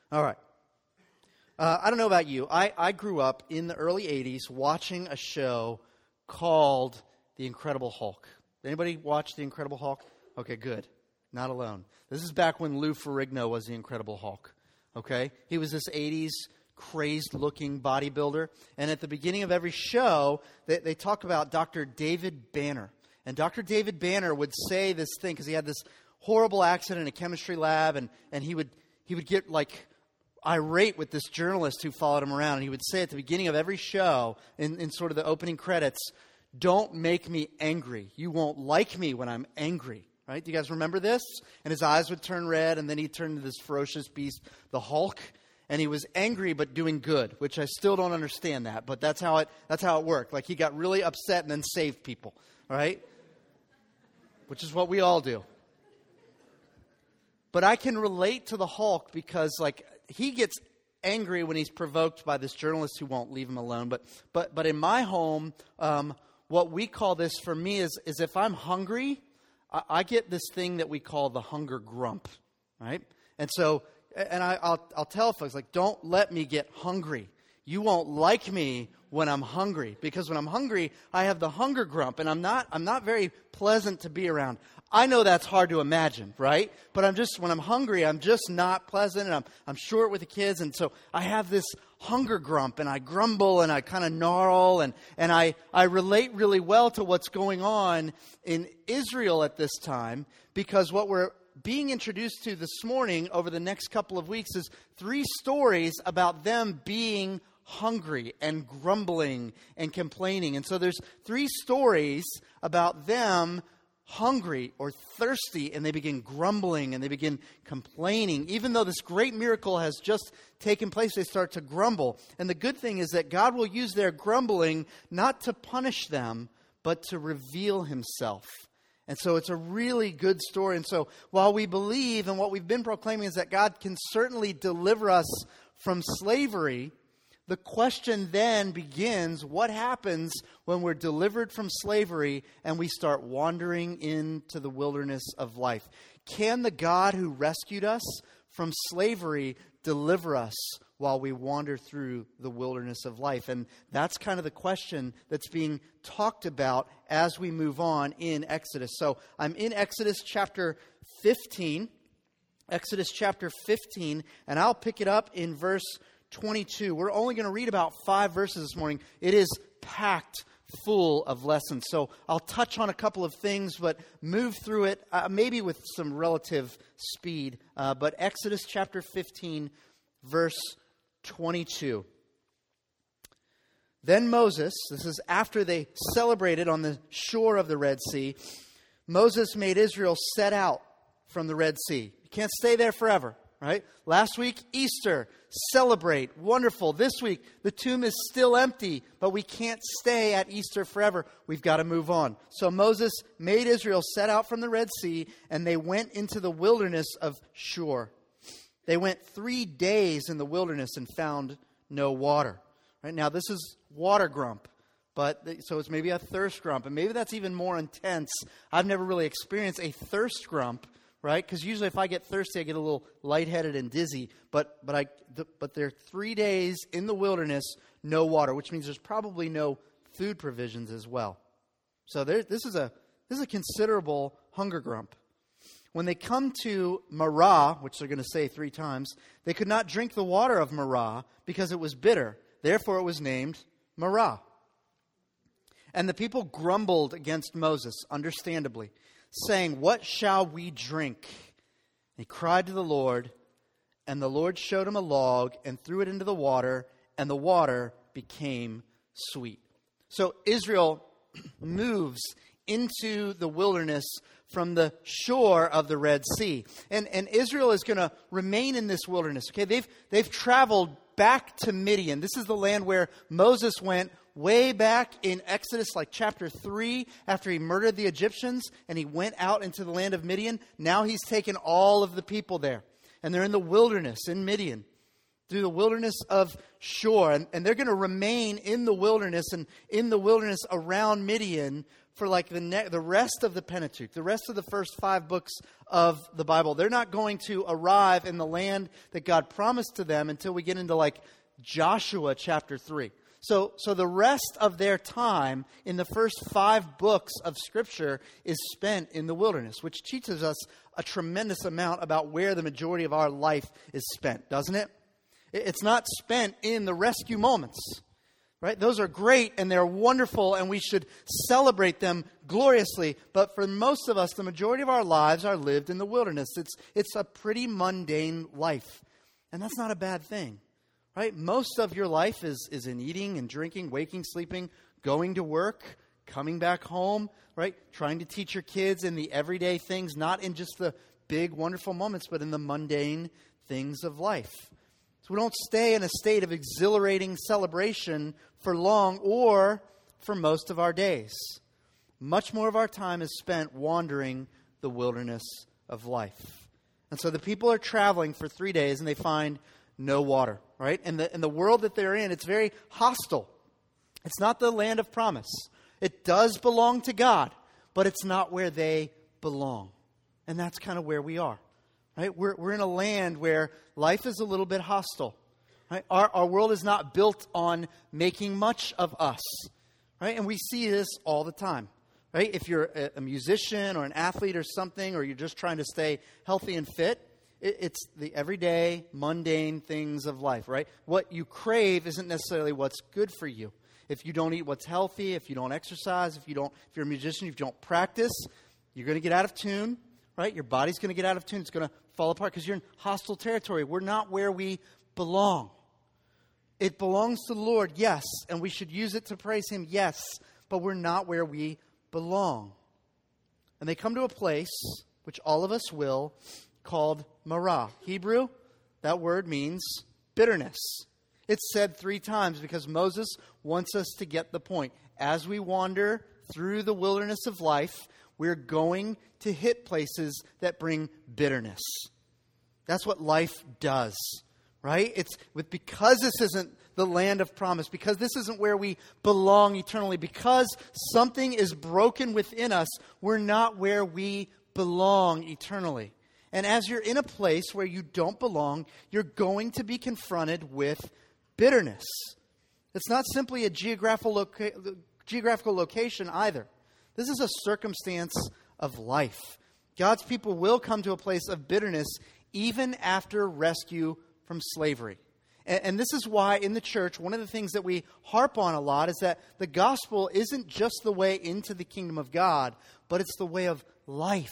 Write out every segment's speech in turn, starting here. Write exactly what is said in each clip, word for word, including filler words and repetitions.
All right. Uh, I don't know about you. I, I grew up in the early eighties watching a show called The Incredible Hulk. Anybody watch The Incredible Hulk? Okay, good. Not alone. This is back when Lou Ferrigno was The Incredible Hulk. Okay? He was this eighties crazed-looking bodybuilder. And at the beginning of every show, they, they talk about Doctor David Banner. And Doctor David Banner would say this thing, because he had this horrible accident in a chemistry lab, and, and he would he would get, like, irate with this journalist who followed him around. And he would say at the beginning of every show, in, in sort of the opening credits, "Don't make me angry. You won't like me when I'm angry." Right? Do you guys remember this? And his eyes would turn red, and then he'd turn into this ferocious beast, the Hulk. And he was angry but doing good, which I still don't understand that, but that's how it that's how it worked. Like, he got really upset and then saved people, right? Which is what we all do. But I can relate to the Hulk because, like, he gets angry when he's provoked by this journalist who won't leave him alone. But but but in my home, um, what we call this for me is is if I'm hungry, I, I get this thing that we call the hunger grump, right? And so. And I, I'll, I'll tell folks, like, don't let me get hungry. You won't like me when I'm hungry, because when I'm hungry, I have the hunger grump, and I'm not I'm not very pleasant to be around. I know that's hard to imagine, right? But I'm just when I'm hungry, I'm just not pleasant, and I'm I'm short with the kids, and so I have this hunger grump, and I grumble, and I kind of gnarl, and and I I relate really well to what's going on in Israel at this time, because what we're being introduced to this morning over the next couple of weeks is three stories about them being hungry and grumbling and complaining. And so there's three stories about them hungry or thirsty, and they begin grumbling and they begin complaining. Even though this great miracle has just taken place, they start to grumble. And the good thing is that God will use their grumbling not to punish them, but to reveal himself. And so it's a really good story. And so while we believe, and what we've been proclaiming is that God can certainly deliver us from slavery, the question then begins, what happens when we're delivered from slavery and we start wandering into the wilderness of life? Can the God who rescued us from slavery deliver us while we wander through the wilderness of life? And that's kind of the question that's being talked about as we move on in Exodus. So I'm in Exodus chapter fifteen. Exodus chapter fifteen, and I'll pick it up in verse twenty-two. We're only going to read about five verses this morning. It is packed full of lessons. So I'll touch on a couple of things, but move through it uh, maybe with some relative speed. Uh, but Exodus chapter fifteen, verse twenty-two. Then Moses, this is after they celebrated on the shore of the Red Sea, Moses made Israel set out from the Red Sea. You can't stay there forever, right? Last week, Easter, celebrate, wonderful. This week, the tomb is still empty, but we can't stay at Easter forever. We've got to move on. So Moses made Israel set out from the Red Sea, and they went into the wilderness of Shur. They went three days in the wilderness and found no water. Right now, this is water grump, but so it's maybe a thirst grump, and maybe that's even more intense. I've never really experienced a thirst grump, right? Because usually, if I get thirsty, I get a little lightheaded and dizzy. But but I the, but they're three days in the wilderness, no water, which means there's probably no food provisions as well. So there, this is a this is a considerable hunger grump. When they come to Marah, which they're going to say three times, they could not drink the water of Marah because it was bitter. Therefore, it was named Marah. And the people grumbled against Moses, understandably, saying, "What shall we drink?" He cried to the Lord, and the Lord showed him a log and threw it into the water, and the water became sweet. So Israel moves into the wilderness from the shore of the Red Sea. And, and Israel is going to remain in this wilderness. Okay, they've they've traveled back to Midian. This is the land where Moses went way back in Exodus, like chapter three, after he murdered the Egyptians, and he went out into the land of Midian. Now he's taken all of the people there, and they're in the wilderness in Midian, through the wilderness of Shur. And, and they're going to remain in the wilderness and in the wilderness around Midian for like the ne- the rest of the Pentateuch, the rest of the first five books of the Bible. They're not going to arrive in the land that God promised to them until we get into like Joshua chapter three. So, so the rest of their time in the first five books of Scripture is spent in the wilderness, which teaches us a tremendous amount about where the majority of our life is spent, doesn't it? It's not spent in the rescue moments, right? Those are great and they're wonderful and we should celebrate them gloriously. But for most of us, the majority of our lives are lived in the wilderness. It's, it's a pretty mundane life. And that's not a bad thing. Right? Most of your life is, is in eating and drinking, waking, sleeping, going to work, coming back home, right? Trying to teach your kids in the everyday things, not in just the big, wonderful moments, but in the mundane things of life. So we don't stay in a state of exhilarating celebration for long or for most of our days. Much more of our time is spent wandering the wilderness of life. And so the people are traveling for three days and they find no water, right? And the, and the world that they're in, it's very hostile. It's not the land of promise. It does belong to God, but it's not where they belong. And that's kind of where we are, right? We're, we're in a land where life is a little bit hostile, right? Our, our world is not built on making much of us, right? And we see this all the time, right? If you're a, a musician or an athlete or something, or you're just trying to stay healthy and fit, it's the everyday, mundane things of life, right? What you crave isn't necessarily what's good for you. If you don't eat what's healthy, if you don't exercise, if you don't, if you're a musician, if you don't practice, you're going to get out of tune, right? Your body's going to get out of tune. It's going to fall apart because you're in hostile territory. We're not where we belong. It belongs to the Lord, yes, and we should use it to praise Him, yes, but we're not where we belong. And they come to a place, which all of us will, called Marah. Hebrew, that word means bitterness. It's said three times because Moses wants us to get the point. As we wander through the wilderness of life, we're going to hit places that bring bitterness. That's what life does, right? It's with because this isn't the land of promise, because this isn't where we belong eternally, because something is broken within us, we're not where we belong eternally. And as you're in a place where you don't belong, you're going to be confronted with bitterness. It's not simply a geographical, loca- geographical location either. This is a circumstance of life. God's people will come to a place of bitterness even after rescue from slavery. And, and this is why in the church, one of the things that we harp on a lot is that the gospel isn't just the way into the kingdom of God, but it's the way of life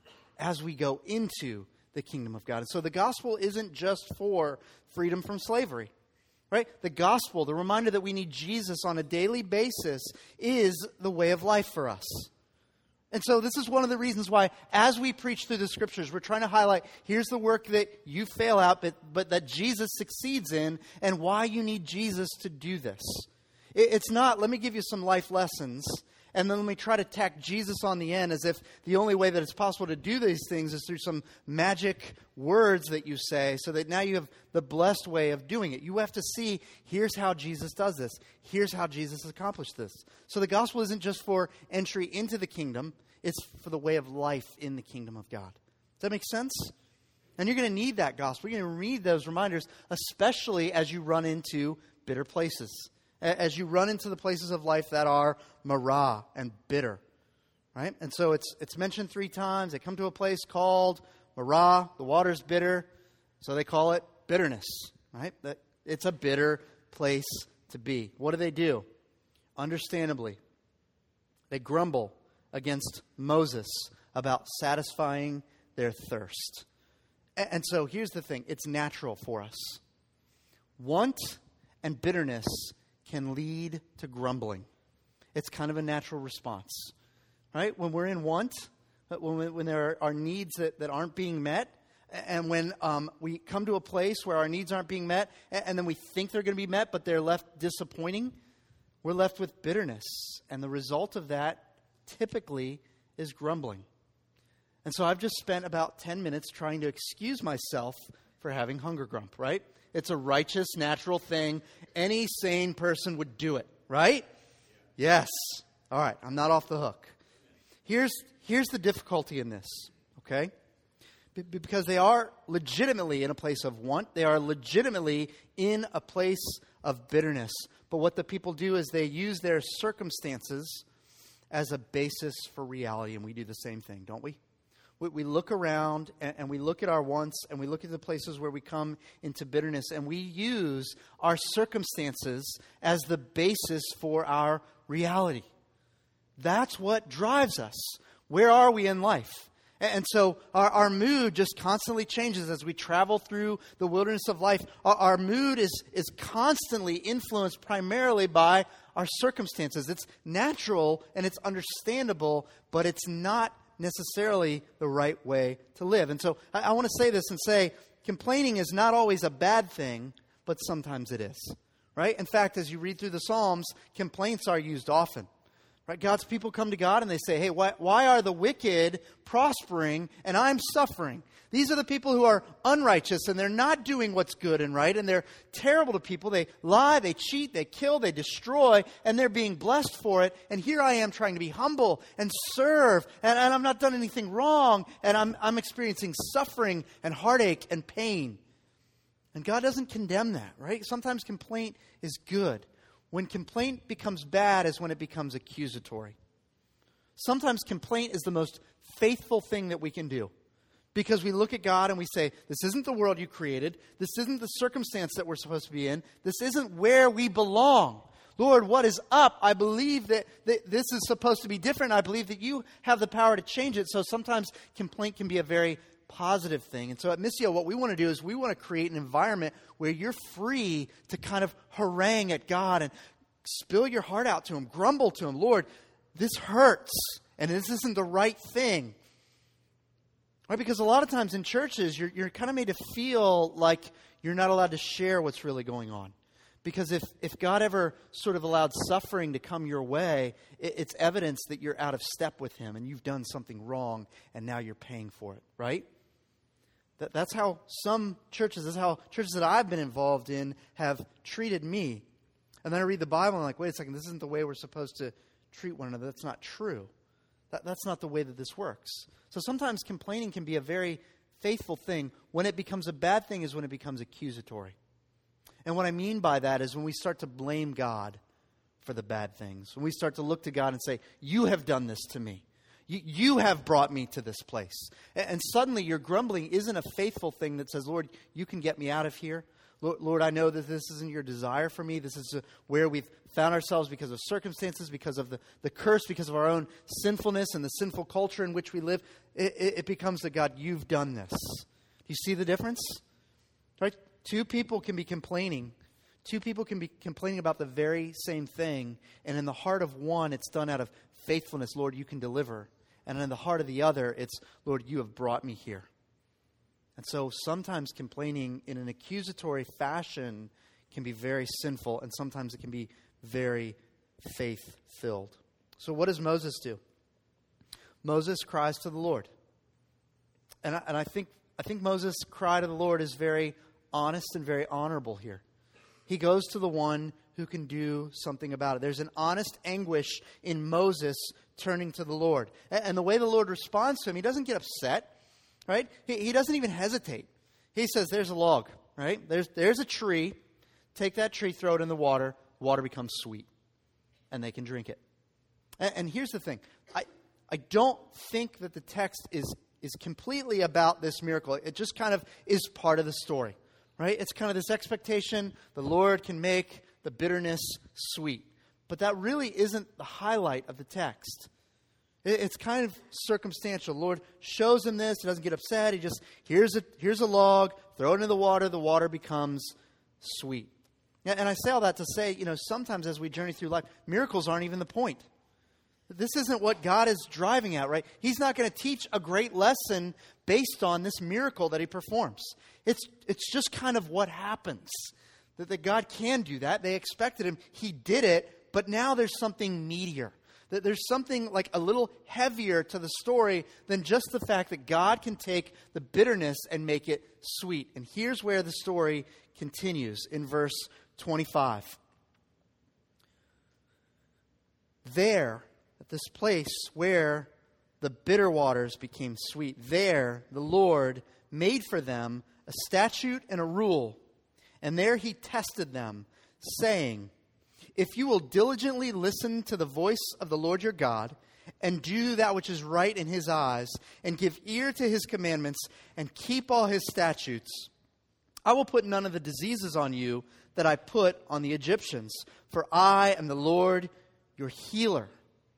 as we go into the kingdom of God. And so the gospel isn't just for freedom from slavery, right? The gospel, the reminder that we need Jesus on a daily basis, is the way of life for us. And so this is one of the reasons why, as we preach through the scriptures, we're trying to highlight, here's the work that you fail at, but, but that Jesus succeeds in, and why you need Jesus to do this. It, it's not, let me give you some life lessons, and then let me try to tack Jesus on the end as if the only way that it's possible to do these things is through some magic words that you say so that now you have the blessed way of doing it. You have to see, here's how Jesus does this. Here's how Jesus accomplished this. So the gospel isn't just for entry into the kingdom. It's for the way of life in the kingdom of God. Does that make sense? And you're going to need that gospel. You're going to need those reminders, especially as you run into bitter places. As you run into the places of life that are marah and bitter, right? And so it's it's mentioned three times. They come to a place called marah. The water's bitter, so they call it bitterness, right? That it's a bitter place to be. What do they do? Understandably, they grumble against Moses about satisfying their thirst. And, and so here's the thing. It's natural for us. Want and bitterness can lead to grumbling. It's kind of a natural response, right? When we're in want, when, when there are needs that, that aren't being met, and when um, we come to a place where our needs aren't being met, and, and then we think they're going to be met, but they're left disappointing, we're left with bitterness. And the result of that typically is grumbling. And so I've just spent about ten minutes trying to excuse myself for having hunger grump, right? It's a righteous, natural thing. Any sane person would do it, right? Yes. All right, I'm not off the hook. Here's, here's the difficulty in this, okay? B- because they are legitimately in a place of want. They are legitimately in a place of bitterness. But what the people do is they use their circumstances as a basis for reality. And we do the same thing, don't we? We, we look around and, and we look at our wants and we look at the places where we come into bitterness. And we use our circumstances as the basis for our reality. That's what drives us. Where are we in life? And so our, our mood just constantly changes as we travel through the wilderness of life. Our, our mood is, is constantly influenced primarily by our circumstances. It's natural and it's understandable, but it's not necessarily the right way to live. And so I, I want to say this and say, complaining is not always a bad thing, but sometimes it is. Right? In fact, as you read through the Psalms, complaints are used often. Right? God's people come to God and they say, hey, why, why are the wicked prospering and I'm suffering? These are the people who are unrighteous and they're not doing what's good and right, and they're terrible to people. They lie, they cheat, they kill, they destroy, and they're being blessed for it. And here I am trying to be humble and serve, and, and I'm not done anything wrong, and I'm, I'm experiencing suffering and heartache and pain. And God doesn't condemn that, right? Sometimes complaint is good. When complaint becomes bad is when it becomes accusatory. Sometimes complaint is the most faithful thing that we can do. Because we look at God and we say, this isn't the world you created. This isn't the circumstance that we're supposed to be in. This isn't where we belong. Lord, what is up? I believe that, that this is supposed to be different. I believe that you have the power to change it. So sometimes complaint can be a very positive thing. And so at Missio, what we want to do is we want to create an environment where you're free to kind of harangue at God and spill your heart out to Him, grumble to Him. Lord, this hurts and this isn't the right thing. Right? Because a lot of times in churches, you're, you're kind of made to feel like you're not allowed to share what's really going on. Because if, if God ever sort of allowed suffering to come your way, it, it's evidence that you're out of step with Him and you've done something wrong and now you're paying for it, right? That, that's how some churches, that's how churches that I've been involved in have treated me. And then I read the Bible and I'm like, wait a second, this isn't the way we're supposed to treat one another. That's not true. That, that's not the way that this works. So sometimes complaining can be a very faithful thing. When it becomes a bad thing is when it becomes accusatory. And what I mean by that is when we start to blame God for the bad things. When we start to look to God and say, you have done this to me. You, you have brought me to this place. And, and suddenly your grumbling isn't a faithful thing that says, Lord, you can get me out of here. Lord, Lord I know that this isn't your desire for me. This is uh, where we've found ourselves because of circumstances, because of the, the curse, because of our own sinfulness and the sinful culture in which we live. It, it, it becomes that, God, you've done this. Do you see the difference? Right? Two people can be complaining. Two people can be complaining about the very same thing. And in the heart of one, it's done out of faithfulness. Lord, you can deliver. And in the heart of the other, it's, Lord, you have brought me here. And so sometimes complaining in an accusatory fashion can be very sinful. And sometimes it can be very faith-filled. So what does Moses do? Moses cries to the Lord. And I, and I think I think Moses' cry to the Lord is very honest and very honorable here. He goes to the one who can do something about it. There's an honest anguish in Moses turning to the Lord. And, and the way the Lord responds to him, he doesn't get upset, right? He, he doesn't even hesitate. He says, there's a log, right? There's, there's a tree. Take that tree, throw it in the water. The water becomes sweet. And they can drink it. And, and here's the thing. I, I don't think that the text is, is completely about this miracle. It just kind of is part of the story. Right? It's kind of this expectation the Lord can make the bitterness sweet. But that really isn't the highlight of the text. It's kind of circumstantial. The Lord shows him this. He doesn't get upset. He just, here's a, here's a log, throw it into the water. The water becomes sweet. And I say all that to say, you know, sometimes as we journey through life, miracles aren't even the point. This isn't what God is driving at, right? He's not going to teach a great lesson based on this miracle that he performs. It's it's just kind of what happens. That, that God can do that. They expected him. He did it. But now there's something meatier. That there's something like a little heavier to the story than just the fact that God can take the bitterness and make it sweet. And here's where the story continues in verse twenty-five. There, at this place where the bitter waters became sweet. There the Lord made for them a statute and a rule, and there he tested them, saying, if you will diligently listen to the voice of the Lord your God, and do that which is right in his eyes, and give ear to his commandments, and keep all his statutes, I will put none of the diseases on you that I put on the Egyptians, for I am the Lord your healer.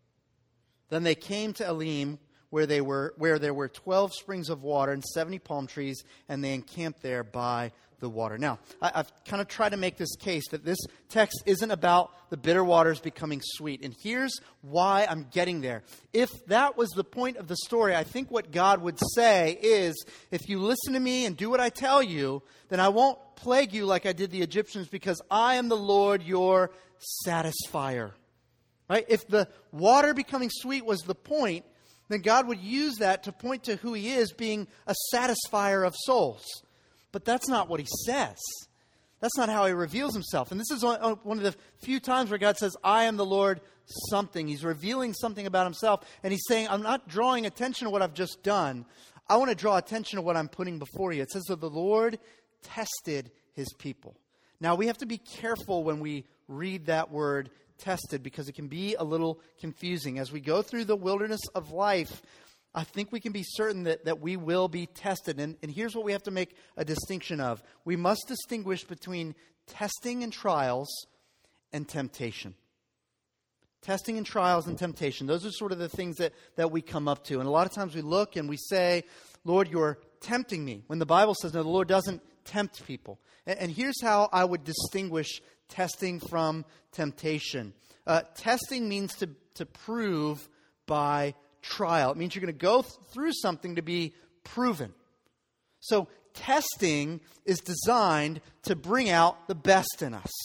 Then they came to Elim, where they were, where there were twelve springs of water and seventy palm trees, and they encamped there by the water. Now, I, I've kind of tried to make this case that this text isn't about the bitter waters becoming sweet. And here's why I'm getting there. If that was the point of the story, I think what God would say is, if you listen to me and do what I tell you, then I won't plague you like I did the Egyptians, because I am the Lord your satisfier. Right? If the water becoming sweet was the point, then God would use that to point to who he is, being a satisfier of souls. But that's not what he says. That's not how he reveals himself. And this is one of the few times where God says, I am the Lord something. He's revealing something about himself. And he's saying, I'm not drawing attention to what I've just done. I want to draw attention to what I'm putting before you. It says that the Lord tested his people. Now, we have to be careful when we read that word tested, because it can be a little confusing. As we go through the wilderness of life, I think we can be certain that, that we will be tested. And, and here's what we have to make a distinction of. We must distinguish between testing and trials and temptation. Testing and trials and temptation. Those are sort of the things that, that we come up to. And a lot of times we look and we say, Lord, you're tempting me. When the Bible says, no, the Lord doesn't tempt people. And, and here's how I would distinguish testing from temptation. Uh, testing means to, to prove by trial. It means you're going to go th- through something to be proven. So testing is designed to bring out the best in us.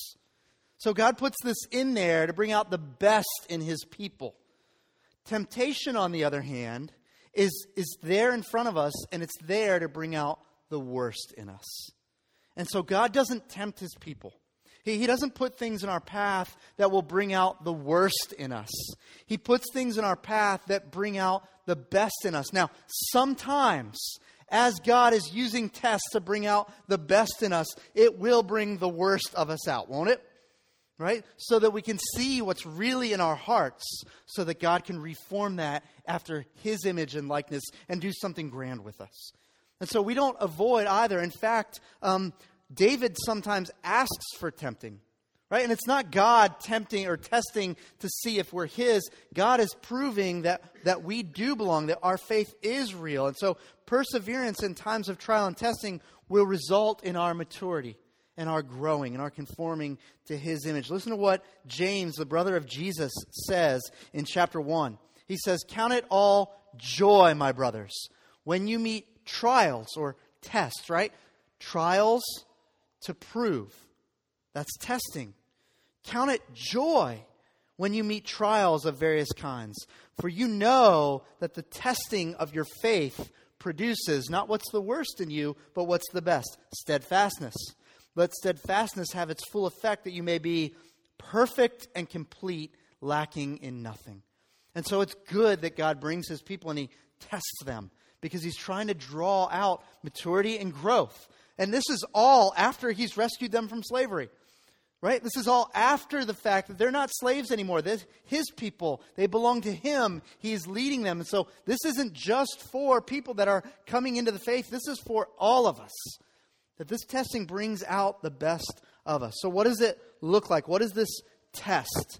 So God puts this in there to bring out the best in his people. Temptation, on the other hand, is, is there in front of us, and it's there to bring out the worst in us. And so God doesn't tempt his people. He, he doesn't put things in our path that will bring out the worst in us. He puts things in our path that bring out the best in us. Now, sometimes, as God is using tests to bring out the best in us, it will bring the worst of us out, won't it? Right? So that we can see what's really in our hearts, so that God can reform that after his image and likeness and do something grand with us. And so we don't avoid either. In fact, um, David sometimes asks for tempting, right? And it's not God tempting or testing to see if we're his. God is proving that, that we do belong, that our faith is real. And so perseverance in times of trial and testing will result in our maturity and our growing and our conforming to his image. Listen to what James, the brother of Jesus, says in chapter one. He says, count it all joy, my brothers, when you meet trials or tests, right? Trials to prove. That's testing. Count it joy when you meet trials of various kinds. For you know that the testing of your faith produces not what's the worst in you, but what's the best. Steadfastness. Let steadfastness have its full effect, that you may be perfect and complete, lacking in nothing. And so it's good that God brings his people and he tests them, because he's trying to draw out maturity and growth. And this is all after he's rescued them from slavery, right? This is all after the fact that they're not slaves anymore. They're his people. They belong to him. He's leading them. And so this isn't just for people that are coming into the faith. This is for all of us. That this testing brings out the best of us. So what does it look like? What is this test?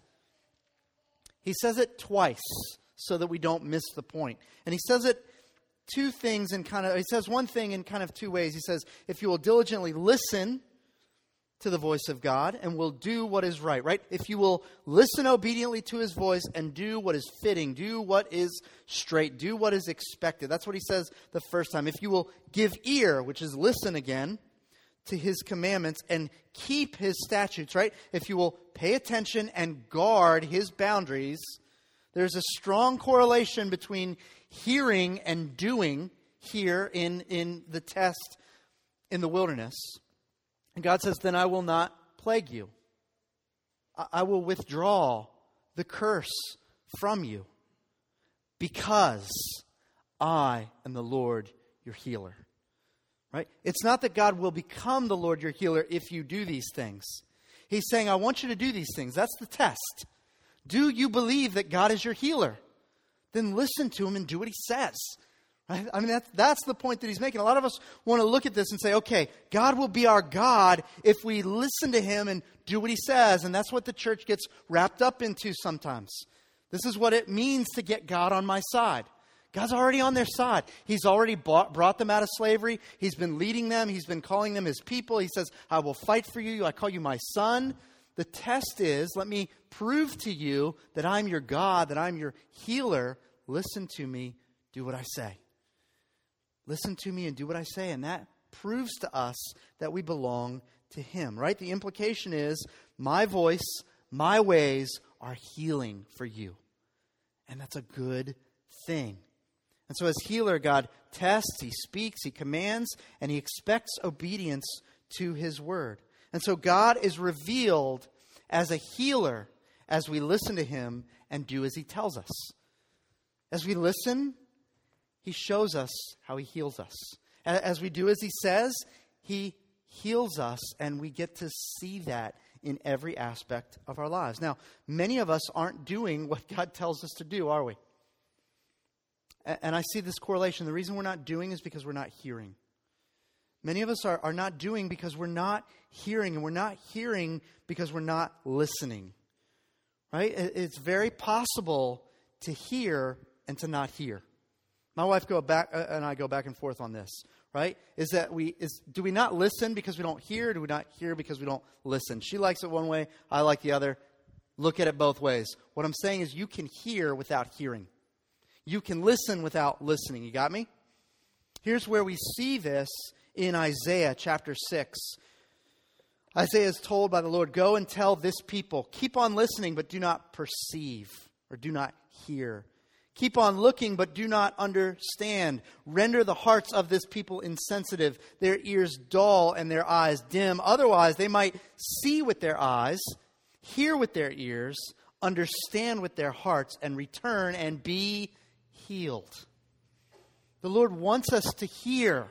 He says it twice so that we don't miss the point. And he says it two things in kind of, he says one thing in kind of two ways. He says, if you will diligently listen to the voice of God and will do what is right, right? If you will listen obediently to his voice and do what is fitting, do what is straight, do what is expected. That's what he says the first time. If you will give ear, which is listen again, to his commandments and keep his statutes, right? If you will pay attention and guard his boundaries, there's a strong correlation between hearing and doing here in, in the test in the wilderness. And God says, then I will not plague you. I, I will withdraw the curse from you. because I am the Lord your healer. Right? It's not that God will become the Lord your healer if you do these things. He's saying, I want you to do these things. That's the test. Do you believe that God is your healer? Then listen to him and do what he says. Right? I mean, that's, that's the point that he's making. A lot of us want to look at this and say, okay, God will be our God if we listen to him and do what he says. And that's what the church gets wrapped up into sometimes. This is what it means to get God on my side. God's already on their side. He's already bought, brought them out of slavery. He's been leading them. He's been calling them his people. He says, I will fight for you. I call you my son. The test is, let me prove to you that I'm your God, that I'm your healer. Listen to me. Do what I say. Listen to me and do what I say. And that proves to us that we belong to him, right? The implication is my voice, my ways are healing for you. And that's a good thing. And so as healer, God tests, he speaks, he commands, and he expects obedience to his word. And so God is revealed as a healer as we listen to him and do as he tells us. As we listen, he shows us how he heals us. As we do as he says, he heals us, and we get to see that in every aspect of our lives. Now, many of us aren't doing what God tells us to do, are we? And I see this correlation. The reason we're not doing is because we're not hearing. Many of us are, are not doing because we're not hearing, and we're not hearing because we're not listening. Right? It's very possible to hear and to not hear. My wife go back uh, and I go back and forth on this. Right? Is that we is do we not listen because we don't hear? Or do we not hear because we don't listen? She likes it one way. I like the other. Look at it both ways. What I'm saying is you can hear without hearing. You can listen without listening. You got me? Here's where we see this in Isaiah chapter six. Isaiah is told by the Lord, go and tell this people, keep on listening, but do not perceive, or do not hear. Keep on looking, but do not understand. Render the hearts of this people insensitive, their ears dull and their eyes dim. Otherwise, they might see with their eyes, hear with their ears, understand with their hearts, and return and be healed. The Lord wants us to hear.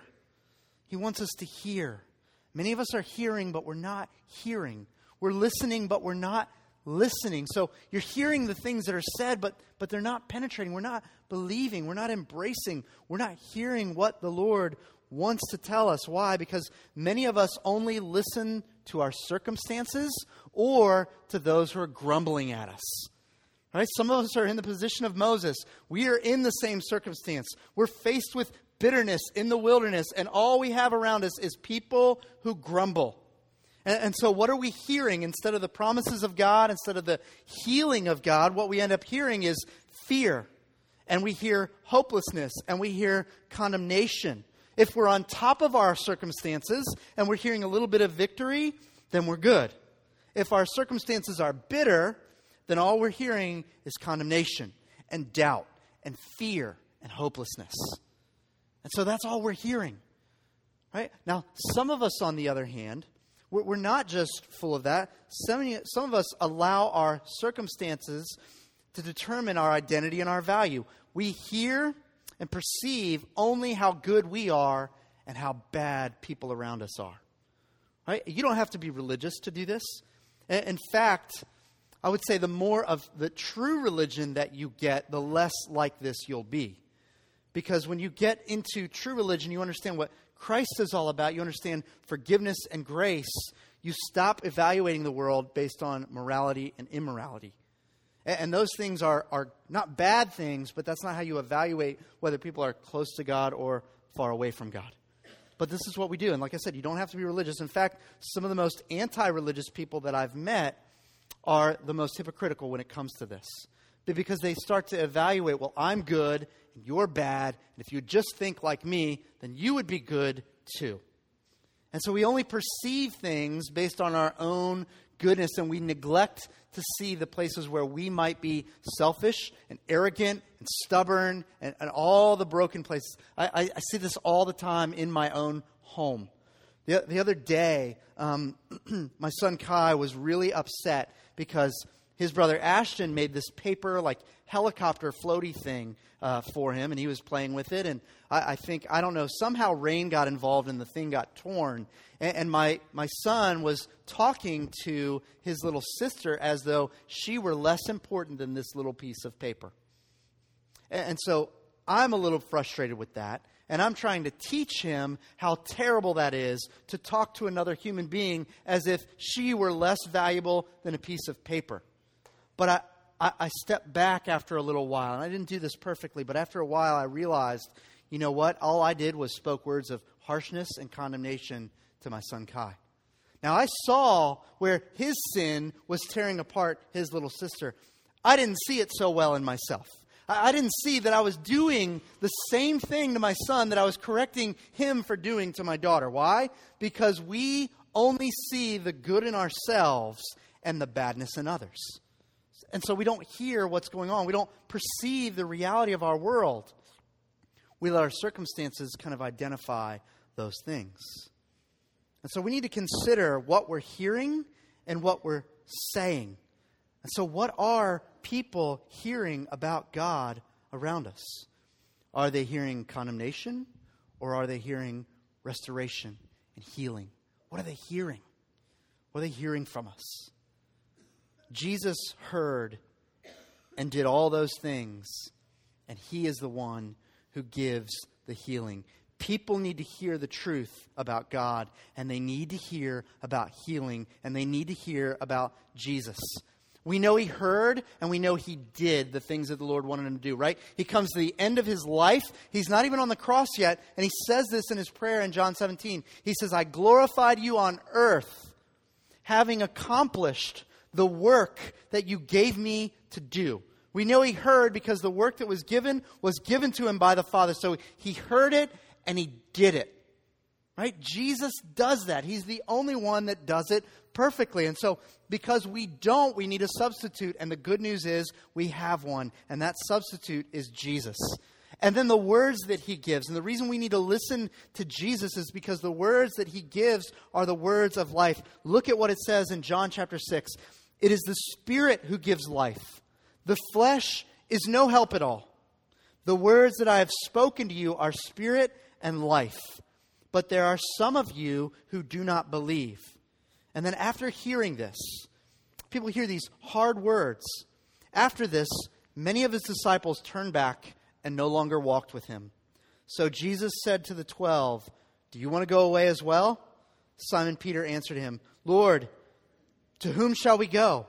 He wants us to hear. Many of us are hearing, but we're not hearing. We're listening, but we're not listening. So you're hearing the things that are said, but, but they're not penetrating. We're not believing. We're not embracing. We're not hearing what the Lord wants to tell us. Why? Because many of us only listen to our circumstances or to those who are grumbling at us. Right? Some of us are in the position of Moses. We are in the same circumstance. We're faced with bitterness in the wilderness, and all we have around us is people who grumble. And, and so what are we hearing? Instead of the promises of God, instead of the healing of God, what we end up hearing is fear. And we hear hopelessness, and we hear condemnation. If we're on top of our circumstances and we're hearing a little bit of victory, then we're good. If our circumstances are bitter, then all we're hearing is condemnation and doubt and fear and hopelessness. And so that's all we're hearing. Right? Now, some of us, on the other hand, we're, we're not just full of that. Some, some of us allow our circumstances to determine our identity and our value. We hear and perceive only how good we are and how bad people around us are. Right? You don't have to be religious to do this. In fact, I would say the more of the true religion that you get, the less like this you'll be. Because when you get into true religion, you understand what Christ is all about. You understand forgiveness and grace. You stop evaluating the world based on morality and immorality. And those things are, are not bad things, but that's not how you evaluate whether people are close to God or far away from God. But this is what we do. And like I said, you don't have to be religious. In fact, some of the most anti-religious people that I've met are the most hypocritical when it comes to this. Because they start to evaluate, well, I'm good and you're bad. And if you just think like me, then you would be good too. And so we only perceive things based on our own goodness, and we neglect to see the places where we might be selfish and arrogant and stubborn and, and all the broken places. I, I, I see this all the time in my own home. The, the other day, um, my son Kai was really upset because his brother Ashton made this paper, like, helicopter floaty thing uh, for him, and he was playing with it. And I, I think, I don't know, somehow rain got involved and the thing got torn. And, and my, my son was talking to his little sister as though she were less important than this little piece of paper. And, and so I'm a little frustrated with that. And I'm trying to teach him how terrible that is to talk to another human being as if she were less valuable than a piece of paper. But I, I, I stepped back after a little while, and I didn't do this perfectly, but after a while I realized, you know what? All I did was spoke words of harshness and condemnation to my son Kai. Now I saw where his sin was tearing apart his little sister. I didn't see it so well in myself. I didn't see that I was doing the same thing to my son that I was correcting him for doing to my daughter. Why? Because we only see the good in ourselves and the badness in others. And so we don't hear what's going on. We don't perceive the reality of our world. We let our circumstances kind of identify those things. And so we need to consider what we're hearing and what we're saying. And so what are people hearing about God around us? Are they hearing condemnation, or are they hearing restoration and healing? What are they hearing? What are they hearing from us? Jesus heard and did all those things, and he is the one who gives the healing. People need to hear the truth about God, and they need to hear about healing, and they need to hear about Jesus. We know he heard, and we know he did the things that the Lord wanted him to do, right? He comes to the end of his life. He's not even on the cross yet, and he says this in his prayer in John seventeen. He says, I glorified you on earth, having accomplished the work that you gave me to do. We know he heard because the work that was given was given to him by the Father. So he heard it, and he did it. Right? Jesus does that. He's the only one that does it perfectly. And so because we don't, we need a substitute. And the good news is we have one. And that substitute is Jesus. And then the words that he gives. And the reason we need to listen to Jesus is because the words that he gives are the words of life. Look at what it says in John chapter six. It is the Spirit who gives life. The flesh is no help at all. The words that I have spoken to you are spirit and life. But there are some of you who do not believe. And then after hearing this, people hear these hard words. After this, many of his disciples turned back and no longer walked with him. So Jesus said to the twelve, do you want to go away as well? Simon Peter answered him, Lord, to whom shall we go?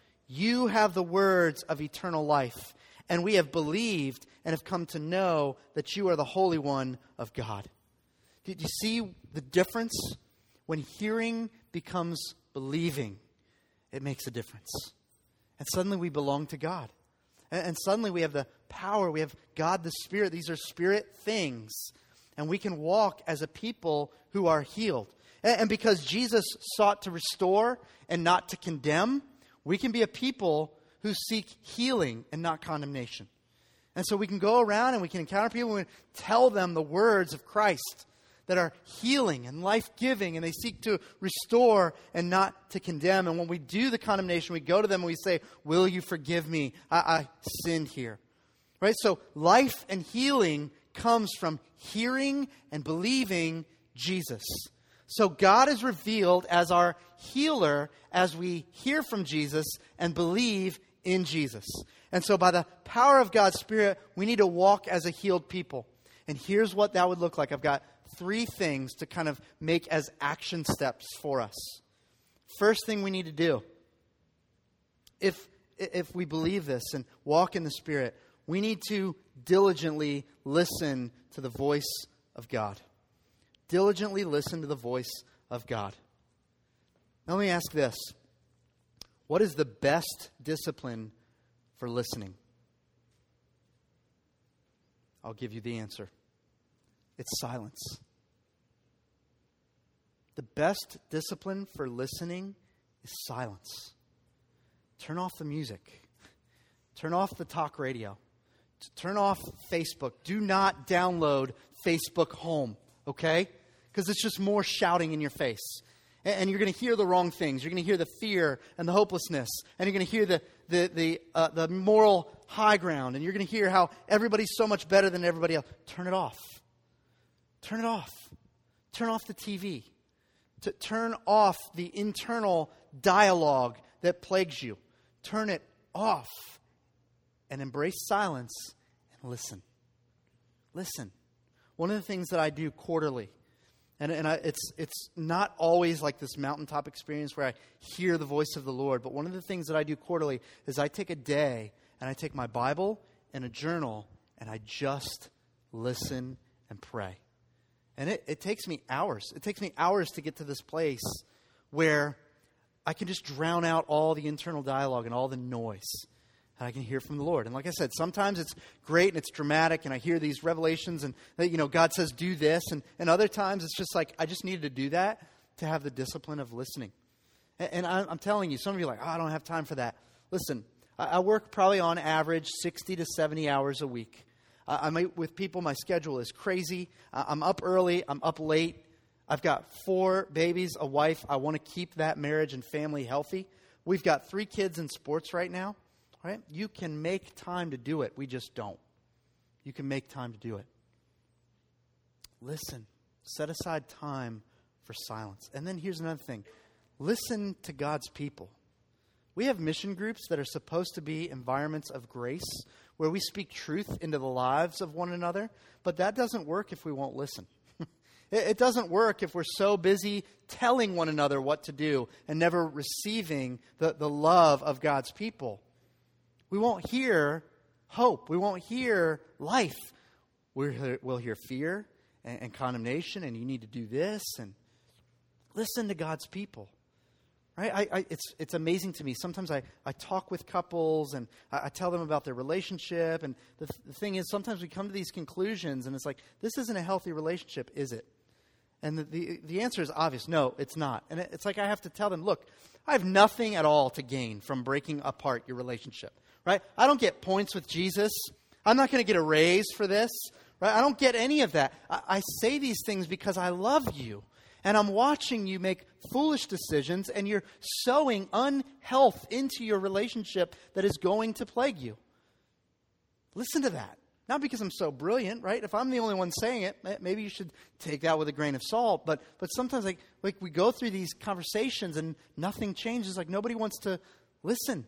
You have the words of eternal life, and we have believed and have come to know that you are the Holy One of God. Did you see the difference? When hearing becomes believing, it makes a difference. And suddenly we belong to God. And, and suddenly we have the power. We have God the Spirit. These are spirit things. And we can walk as a people who are healed. And, and because Jesus sought to restore and not to condemn, we can be a people who seek healing and not condemnation. And so we can go around and we can encounter people and tell them the words of Christ that are healing and life-giving, and they seek to restore and not to condemn. And when we do the condemnation, we go to them and we say, will you forgive me? I, I sinned here. Right? So life and healing comes from hearing and believing Jesus. So God is revealed as our healer as we hear from Jesus and believe in Jesus. And so by the power of God's Spirit, we need to walk as a healed people. And here's what that would look like. I've got three things to kind of make as action steps for us. First thing we need to do, if if we believe this and walk in the Spirit, we need to diligently listen to the voice of God. Diligently listen to the voice of God. Now let me ask this. What is the best discipline for listening? I'll give you the answer. It's silence. The best discipline for listening is silence. Turn off the music. Turn off the talk radio. Turn off Facebook. Do not download Facebook Home, okay? Because it's just more shouting in your face. And you're going to hear the wrong things. You're going to hear the fear and the hopelessness. And you're going to hear the the the uh, the moral high ground. And you're going to hear how everybody's so much better than everybody else. Turn it off. Turn it off. Turn off the T V. To turn off the internal dialogue that plagues you. Turn it off. And embrace silence and listen. Listen. One of the things that I do quarterly, And, and I, it's it's not always like this mountaintop experience where I hear the voice of the Lord. But one of the things that I do quarterly is I take a day and I take my Bible and a journal and I just listen and pray. And it, it takes me hours. It takes me hours to get to this place where I can just drown out all the internal dialogue and all the noise. And I can hear from the Lord. And like I said, sometimes it's great and it's dramatic and I hear these revelations and, you know, God says, do this. And, and other times it's just like, I just needed to do that to have the discipline of listening. And, and I, I'm telling you, some of you are like, oh, I don't have time for that. Listen, I, I work probably on average sixty to seventy hours a week. Uh, I meet with people. My schedule is crazy. Uh, I'm up early. I'm up late. I've got four babies, a wife. I want to keep that marriage and family healthy. We've got three kids in sports right now. Right? You can make time to do it. We just don't. You can make time to do it. Listen. Set aside time for silence. And then here's another thing. Listen to God's people. We have mission groups that are supposed to be environments of grace where we speak truth into the lives of one another. But that doesn't work if we won't listen. It doesn't work if we're so busy telling one another what to do and never receiving the, the love of God's people. We won't hear hope. We won't hear life. We'll, we'll hear fear and, and condemnation, and you need to do this. And listen to God's people. Right? I, I, it's it's amazing to me. Sometimes I, I talk with couples, and I, I tell them about their relationship. And the, the thing is, sometimes we come to these conclusions, and it's like, this isn't a healthy relationship, is it? And the, the, the answer is obvious. No, it's not. And it, it's like I have to tell them, look, I have nothing at all to gain from breaking apart your relationship. Right? I don't get points with Jesus. I'm not going to get a raise for this. Right? I don't get any of that. I, I say these things because I love you. And I'm watching you make foolish decisions, and you're sowing unhealth into your relationship that is going to plague you. Listen to that. Not because I'm so brilliant, right? If I'm the only one saying it, maybe you should take that with a grain of salt. But but sometimes like, like we go through these conversations and nothing changes. Like nobody wants to listen.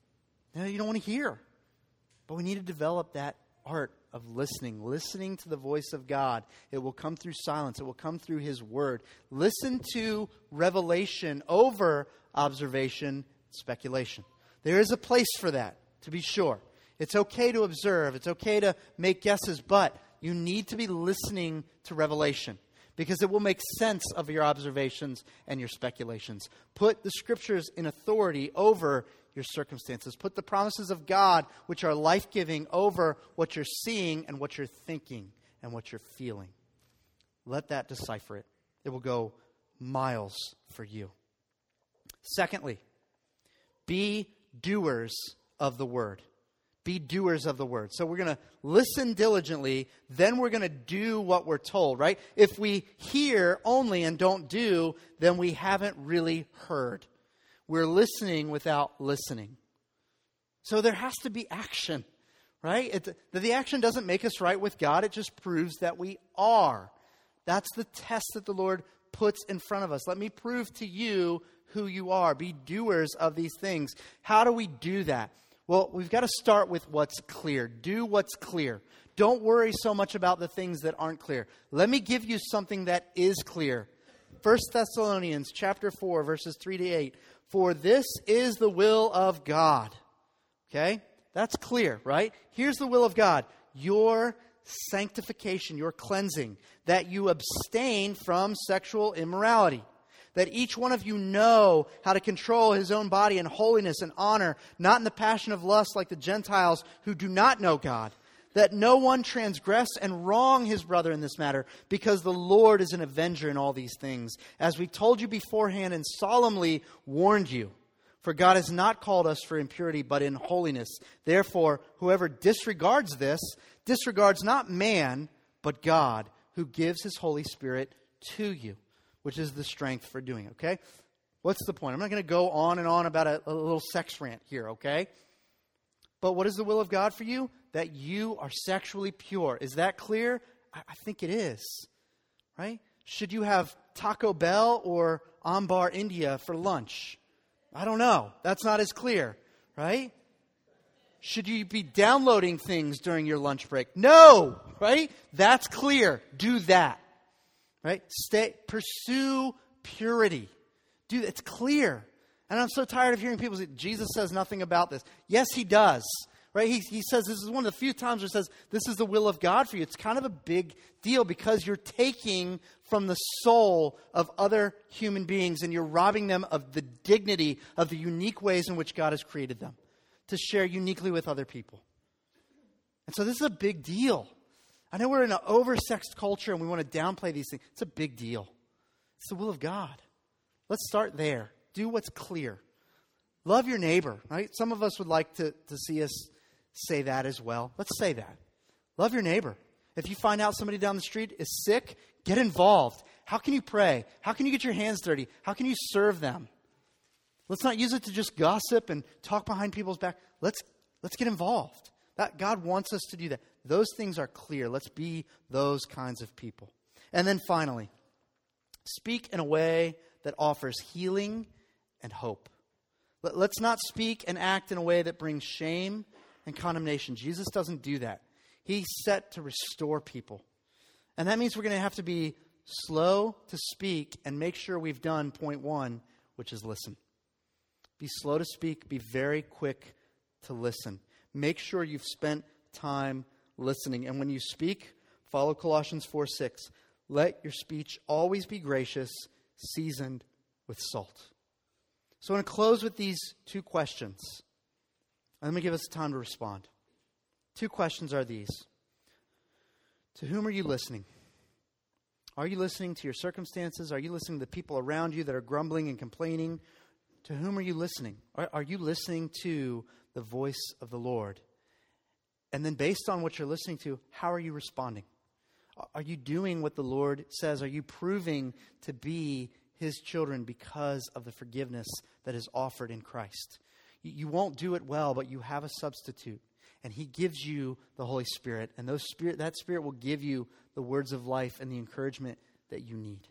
You know, you don't want to hear. But we need to develop that art of listening. Listening to the voice of God. It will come through silence. It will come through His Word. Listen to revelation over observation, speculation. There is a place for that, to be sure. It's okay to observe. It's okay to make guesses. But you need to be listening to revelation, because it will make sense of your observations and your speculations. Put the Scriptures in authority over your circumstances. Put the promises of God, which are life-giving, over what you're seeing and what you're thinking and what you're feeling. Let that decipher it. It will go miles for you. Secondly, be doers of the Word. Be doers of the Word. So we're going to listen diligently, then we're going to do what we're told, right? If we hear only and don't do, then we haven't really heard. We're listening without listening. So there has to be action, right? It, the action doesn't make us right with God. It just proves that we are. That's the test that the Lord puts in front of us. Let me prove to you who you are. Be doers of these things. How do we do that? Well, we've got to start with what's clear. Do what's clear. Don't worry so much about the things that aren't clear. Let me give you something that is clear. First Thessalonians chapter four, verses three to eight. For this is the will of God. Okay? That's clear, right? Here's the will of God. Your sanctification, your cleansing. That you abstain from sexual immorality. That each one of you know how to control his own body in holiness and honor, not in the passion of lust like the Gentiles who do not know God. That no one transgress and wrong his brother in this matter, because the Lord is an avenger in all these things, as we told you beforehand and solemnly warned you. For God has not called us for impurity, but in holiness. Therefore, whoever disregards this, disregards not man, but God, who gives His Holy Spirit to you. which is the strength for doing it, okay? What's the point? I'm not going to go on and on about a, a little sex rant here, okay? But what is the will of God for you? That you are sexually pure. Is that clear? I, I think it is, right? Should you have Taco Bell or Ambar India for lunch? I don't know. That's not as clear, right? Should you be downloading things during your lunch break? No, right? That's clear. Do that, right? Stay, pursue purity. Do it's clear. And I'm so tired of hearing people say, Jesus says nothing about this. Yes, he does, right? He, he says this is one of the few times where it says this is the will of God for you. It's kind of a big deal because you're taking from the soul of other human beings and you're robbing them of the dignity of the unique ways in which God has created them to share uniquely with other people. And so this is a big deal. I know we're in an oversexed culture and we want to downplay these things. It's a big deal. It's the will of God. Let's start there. Do what's clear. Love your neighbor, right? Some of us would like to, to see us say that as well. Let's say that. Love your neighbor. If you find out somebody down the street is sick, get involved. How can you pray? How can you get your hands dirty? How can you serve them? Let's not use it to just gossip and talk behind people's back. Let's let's get involved. That God wants us to do that. Those things are clear. Let's be those kinds of people. And then finally, speak in a way that offers healing and hope. Let, let's not speak and act in a way that brings shame and condemnation. Jesus doesn't do that. He's set to restore people. And that means we're going to have to be slow to speak and make sure we've done point one, which is listen. Be slow to speak. Be very quick to listen. Make sure you've spent time listening. And when you speak, follow Colossians four six. Let your speech always be gracious, seasoned with salt. So I want to close with these two questions. And let me give us time to respond. Two questions are these. To whom are you listening? Are you listening to your circumstances? Are you listening to the people around you that are grumbling and complaining? To whom are you listening? Are, are you listening to the voice of the Lord? And then based on what you're listening to, how are you responding? Are you doing what the Lord says? Are you proving to be His children because of the forgiveness that is offered in Christ? You won't do it well, but you have a substitute. And He gives you the Holy Spirit. And those spirit, that Spirit will give you the words of life and the encouragement that you need.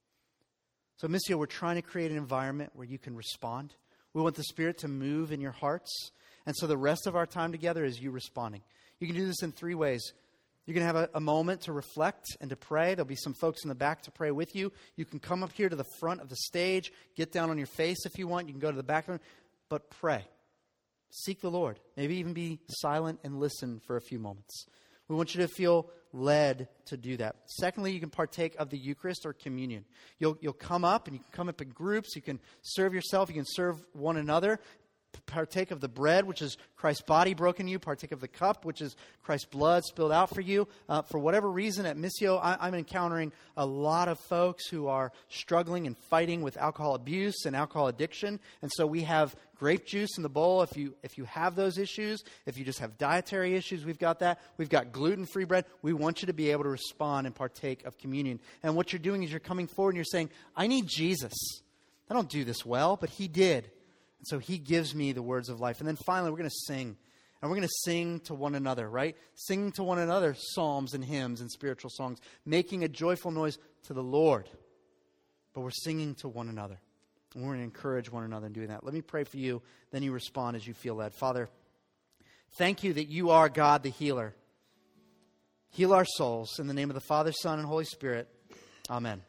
So, Missio, we're trying to create an environment where you can respond. We want the Spirit to move in your hearts. And so the rest of our time together is you responding. You can do this in three ways. You can have a, a moment to reflect and to pray. There'll be some folks in the back to pray with you. You can come up here to the front of the stage, get down on your face if you want. You can go to the back of it, but pray. Seek the Lord. Maybe even be silent and listen for a few moments. We want you to feel led to do that. Secondly, you can partake of the Eucharist or communion. You'll, you'll come up and you can come up in groups. You can serve yourself. You can serve one another. Partake of the bread, which is Christ's body broken you. Partake of the cup, which is Christ's blood spilled out for you. Uh, for whatever reason, at Missio, I, I'm encountering a lot of folks who are struggling and fighting with alcohol abuse and alcohol addiction. And so we have grape juice in the bowl if you if you have those issues. If you just have dietary issues, we've got that. We've got gluten-free bread. We want you to be able to respond and partake of communion. And what you're doing is you're coming forward and you're saying, I need Jesus. I don't do this well, but He did. And so He gives me the words of life. And then finally, we're going to sing. And we're going to sing to one another, right? Sing to one another psalms and hymns and spiritual songs, making a joyful noise to the Lord. But we're singing to one another. And we're going to encourage one another in doing that. Let me pray for you. Then you respond as you feel led. Father, thank you that you are God the healer. Heal our souls. In the name of the Father, Son, and Holy Spirit. Amen.